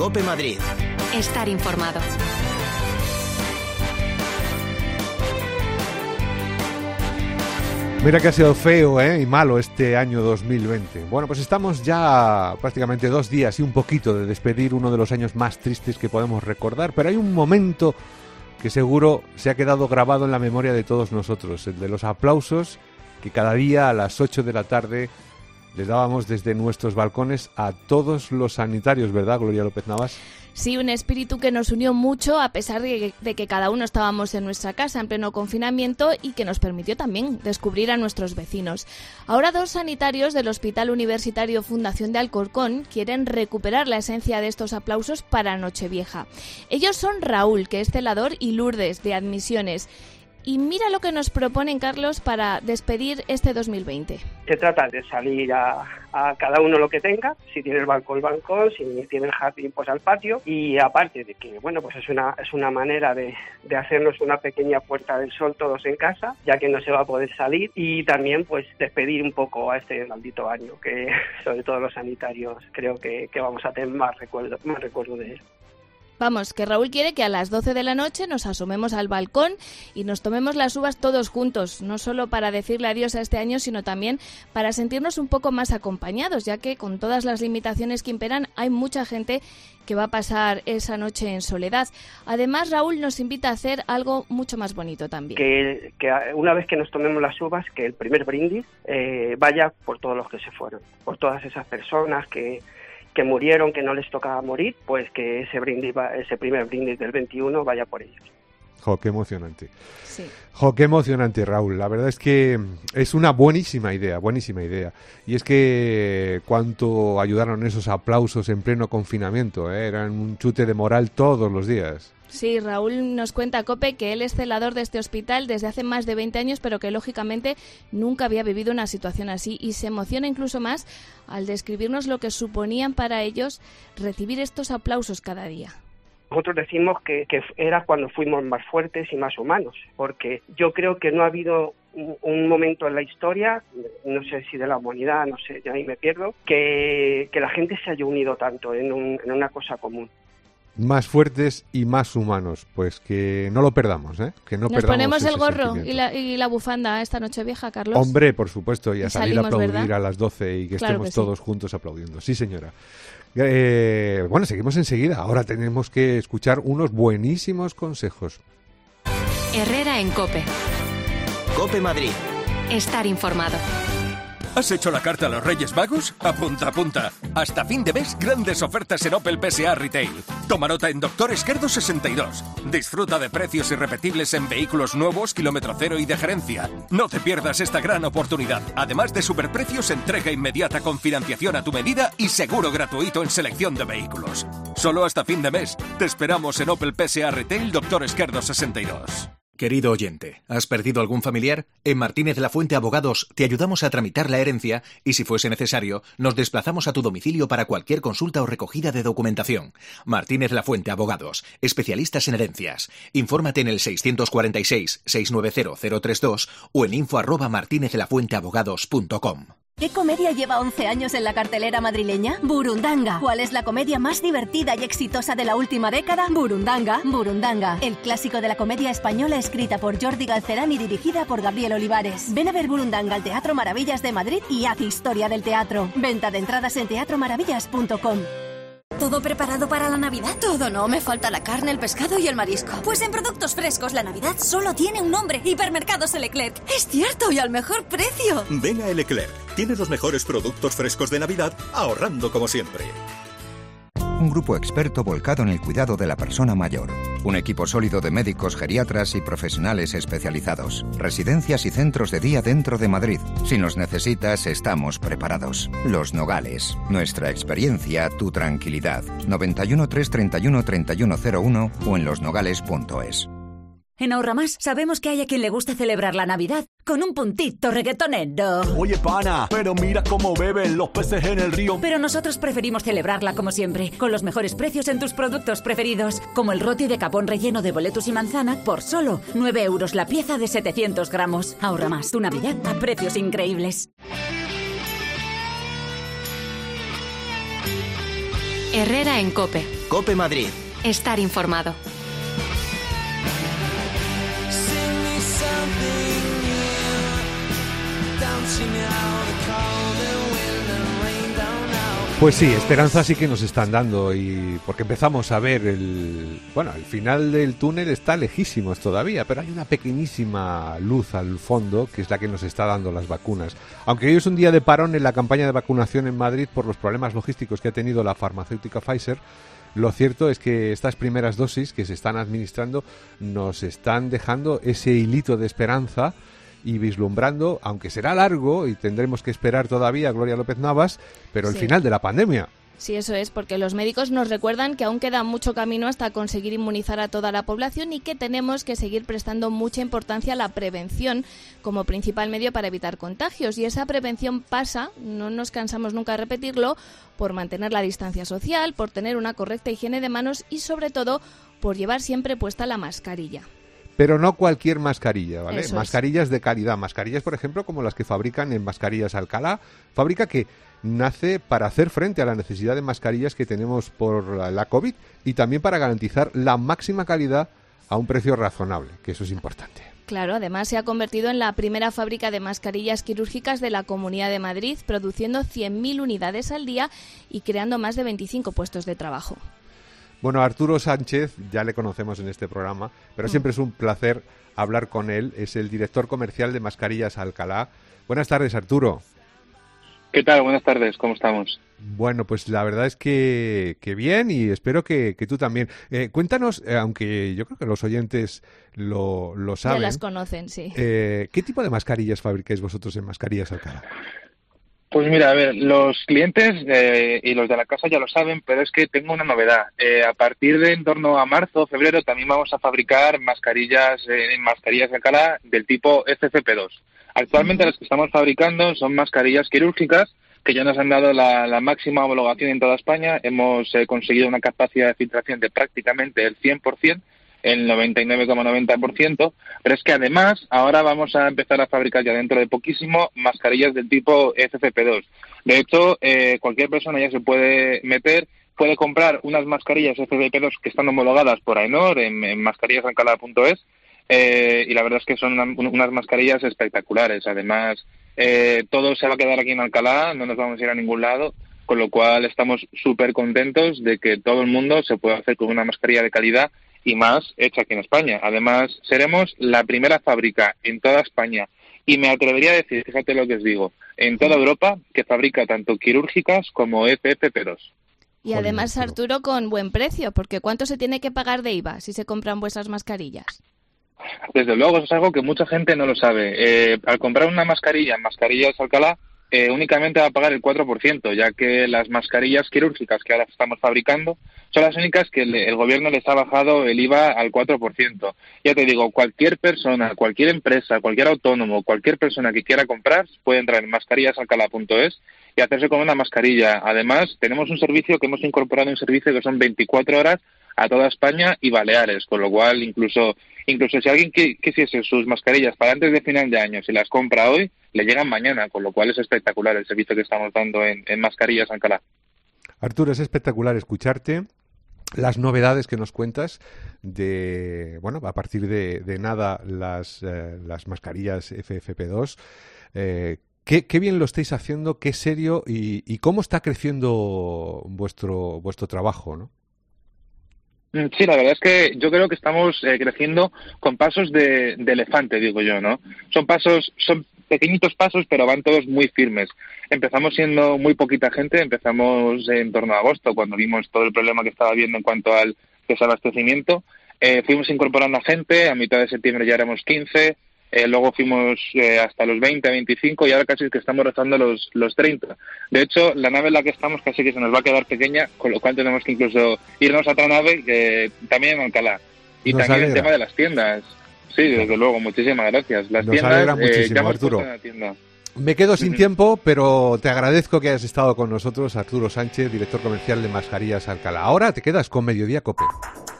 COPE Madrid. Estar informado. Mira que ha sido feo y malo este año 2020. Bueno, pues estamos ya prácticamente 2 días y un poquito de despedir uno de los años más tristes que podemos recordar, pero hay un momento que seguro se ha quedado grabado en la memoria de todos nosotros, el de los aplausos que cada día a las 8 de la tarde les dábamos desde nuestros balcones a todos los sanitarios, ¿verdad, Gloria López Navas? Sí, un espíritu que nos unió mucho a pesar de que cada uno estábamos en nuestra casa en pleno confinamiento y que nos permitió también descubrir a nuestros vecinos. Ahora 2 sanitarios del Hospital Universitario Fundación de Alcorcón quieren recuperar la esencia de estos aplausos para Nochevieja. Ellos son Raúl, que es celador, y Lourdes, de admisiones. Y mira lo que nos proponen, Carlos, para despedir este 2020. Se trata de salir a cada uno lo que tenga, si tiene el balcón, si tiene el jardín, pues al patio, y aparte de que, bueno, pues es una manera de hacernos una pequeña puerta del sol todos en casa, ya que no se va a poder salir, y también pues despedir un poco a este maldito año, que sobre todo los sanitarios creo que vamos a tener más recuerdo de él. Vamos, que Raúl quiere que a las 12 de la noche nos asomemos al balcón y nos tomemos las uvas todos juntos, no solo para decirle adiós a este año, sino también para sentirnos un poco más acompañados, ya que con todas las limitaciones que imperan hay mucha gente que va a pasar esa noche en soledad. Además, Raúl nos invita a hacer algo mucho más bonito también. Que una vez que nos tomemos las uvas, que el primer brindis vaya por todos los que se fueron, por todas esas personas que murieron, que no les tocaba morir, pues que ese primer brindis del 21 vaya por ellos. Jo, qué emocionante. Sí. Jo, qué emocionante, Raúl. La verdad es que es una buenísima idea. Y es que cuánto ayudaron esos aplausos en pleno confinamiento, eran un chute de moral todos los días. Sí, Raúl nos cuenta, COPE, que él es celador de este hospital desde hace más de 20 años, pero que lógicamente nunca había vivido una situación así y se emociona incluso más al describirnos lo que suponían para ellos recibir estos aplausos cada día. Nosotros decimos que era cuando fuimos más fuertes y más humanos, porque yo creo que no ha habido un momento en la historia, no sé si de la humanidad, no sé, ya ahí me pierdo, que la gente se haya unido tanto en una cosa común. Más fuertes y más humanos, pues que no lo perdamos, que no Nos perdamos ponemos el ese gorro sentimiento. y la bufanda esta Nochevieja, Carlos. Hombre, por supuesto, y a salir a aplaudir, ¿verdad? A las 12 y que claro estemos que todos juntos aplaudiendo. Sí, señora. Bueno, seguimos enseguida. Ahora tenemos que escuchar unos buenísimos consejos. Herrera en COPE. COPE Madrid. Estar informado. ¿Has hecho la carta a los Reyes Magos? Apunta, apunta. Hasta fin de mes, grandes ofertas en Opel PSA Retail. Toma nota en Dr. Esquerdo 62. Disfruta de precios irrepetibles en vehículos nuevos, kilómetro cero y de gerencia. No te pierdas esta gran oportunidad. Además de superprecios, entrega inmediata con financiación a tu medida y seguro gratuito en selección de vehículos. Solo hasta fin de mes. Te esperamos en Opel PSA Retail Dr. Esquerdo 62. Querido oyente, ¿has perdido algún familiar? En Martínez La Fuente Abogados te ayudamos a tramitar la herencia y, si fuese necesario, nos desplazamos a tu domicilio para cualquier consulta o recogida de documentación. Martínez La Fuente Abogados, especialistas en herencias. Infórmate en el 646-690-032 o en info@martinezlafuenteabogados.com. ¿Qué comedia lleva 11 años en la cartelera madrileña? Burundanga. ¿Cuál es la comedia más divertida y exitosa de la última década? Burundanga. Burundanga, el clásico de la comedia española escrita por Jordi Galcerán y dirigida por Gabriel Olivares. Ven a ver Burundanga al Teatro Maravillas de Madrid y haz historia del teatro. Venta de entradas en teatromaravillas.com. ¿Todo preparado para la Navidad? Todo no, me falta la carne, el pescado y el marisco. Pues en Productos Frescos la Navidad solo tiene un nombre: Hipermercados El Leclerc. Es cierto, y al mejor precio. Ven a El Leclerc. Tiene los mejores productos frescos de Navidad, ahorrando como siempre. Un grupo experto volcado en el cuidado de la persona mayor. Un equipo sólido de médicos, geriatras y profesionales especializados. Residencias y centros de día dentro de Madrid. Si nos necesitas, estamos preparados. Los Nogales. Nuestra experiencia, tu tranquilidad. 91 331 3101 o en losnogales.es. En Ahorramás sabemos que hay a quien le gusta celebrar la Navidad con un puntito reggaetonero. Oye, pana, pero mira cómo beben los peces en el río. Pero nosotros preferimos celebrarla como siempre, con los mejores precios en tus productos preferidos, como el roti de capón relleno de boletus y manzana por solo 9 euros la pieza de 700 gramos. Ahorramás, tu Navidad a precios increíbles. Herrera en COPE. COPE Madrid. Estar informado. Pues sí, esperanza sí que nos están dando, y porque empezamos a ver el final del túnel está lejísimos todavía, pero hay una pequeñísima luz al fondo que es la que nos está dando las vacunas. Aunque hoy es un día de parón en la campaña de vacunación en Madrid por los problemas logísticos que ha tenido la farmacéutica Pfizer, lo cierto es que estas primeras dosis que se están administrando nos están dejando ese hilito de esperanza y vislumbrando, aunque será largo y tendremos que esperar todavía, Gloria López Navas, pero el final de la pandemia. Sí, eso es, porque los médicos nos recuerdan que aún queda mucho camino hasta conseguir inmunizar a toda la población y que tenemos que seguir prestando mucha importancia a la prevención como principal medio para evitar contagios. Y esa prevención pasa, no nos cansamos nunca de repetirlo, por mantener la distancia social, por tener una correcta higiene de manos y, sobre todo, por llevar siempre puesta la mascarilla. Pero no cualquier mascarilla, ¿vale? Eso mascarillas de calidad, mascarillas, por ejemplo, como las que fabrican en Mascarillas Alcalá, fábrica que nace para hacer frente a la necesidad de mascarillas que tenemos por la COVID y también para garantizar la máxima calidad a un precio razonable, que eso es importante. Claro, además se ha convertido en la primera fábrica de mascarillas quirúrgicas de la Comunidad de Madrid, produciendo 100.000 unidades al día y creando más de 25 puestos de trabajo. Bueno, Arturo Sánchez, ya le conocemos en este programa, pero siempre es un placer hablar con él. Es el director comercial de Mascarillas Alcalá. Buenas tardes, Arturo. ¿Qué tal? Buenas tardes, ¿cómo estamos? Bueno, pues la verdad es que bien, y espero que tú también. Cuéntanos, aunque yo creo que los oyentes lo saben. Ya las conocen, sí. ¿Qué tipo de mascarillas fabricáis vosotros en Mascarillas Alcalá? Pues mira, a ver, los clientes y los de la casa ya lo saben, pero es que tengo una novedad. A partir de en torno a marzo o febrero también vamos a fabricar mascarillas en Mascarillas Alcalá del tipo FFP2. Actualmente las que estamos fabricando son mascarillas quirúrgicas que ya nos han dado la máxima homologación en toda España. Hemos conseguido una capacidad de filtración de prácticamente el 100%, el 99,90%, pero es que además ahora vamos a empezar a fabricar ya dentro de poquísimo mascarillas del tipo FFP2. De hecho, cualquier persona ya se puede puede comprar unas mascarillas FFP2 que están homologadas por AENOR en mascarillasalcalá.es, y la verdad es que son unas mascarillas espectaculares. Además, todo se va a quedar aquí en Alcalá, no nos vamos a ir a ningún lado, con lo cual estamos súper contentos de que todo el mundo se pueda hacer con una mascarilla de calidad y más hecha aquí en España. Además, seremos la primera fábrica en toda España, y me atrevería a decir, fíjate lo que os digo, en toda Europa, que fabrica tanto quirúrgicas como FFP2. Y además, Arturo, con buen precio, porque ¿cuánto se tiene que pagar de IVA si se compran vuestras mascarillas? Desde luego, eso es algo que mucha gente no lo sabe. Al comprar una mascarilla en Mascarillas Alcalá, únicamente va a pagar el 4%, ya que las mascarillas quirúrgicas que ahora estamos fabricando son las únicas que el gobierno les ha bajado el IVA al 4%. Ya te digo, cualquier persona, cualquier empresa, cualquier autónomo, cualquier persona que quiera comprar puede entrar en mascarillasalcalá.es y hacerse con una mascarilla. Además, tenemos un servicio que hemos incorporado, un servicio que son 24 horas a toda España y Baleares, con lo cual incluso si alguien quisiese sus mascarillas para antes de final de año, si las compra hoy, le llegan mañana, con lo cual es espectacular el servicio que estamos dando en Mascarillas Alcalá. Arturo, es espectacular escucharte. Las novedades que nos cuentas de, bueno, a partir de nada las mascarillas FFP2, qué bien lo estáis haciendo, qué serio y cómo está creciendo vuestro trabajo, ¿no? Sí, la verdad es que yo creo que estamos creciendo con pasos de elefante, digo yo, ¿no? Son pequeñitos pasos, pero van todos muy firmes. Empezamos siendo muy poquita gente, empezamos en torno a agosto, cuando vimos todo el problema que estaba habiendo en cuanto al desabastecimiento. Fuimos incorporando a gente, a mitad de septiembre ya éramos 15, luego fuimos hasta los 20, 25 y ahora casi que estamos rozando los 30. De hecho, la nave en la que estamos casi que se nos va a quedar pequeña, con lo cual tenemos que incluso irnos a otra nave, que también en Alcalá. Y nos también alegra. El tema de las tiendas. Sí, desde luego, muchísimas gracias. Las nos tiendas, alegra muchísimo, Arturo. Me quedo sin tiempo, pero te agradezco que hayas estado con nosotros, Arturo Sánchez, director comercial de Mascarillas Alcalá. Ahora te quedas con Mediodía COPE.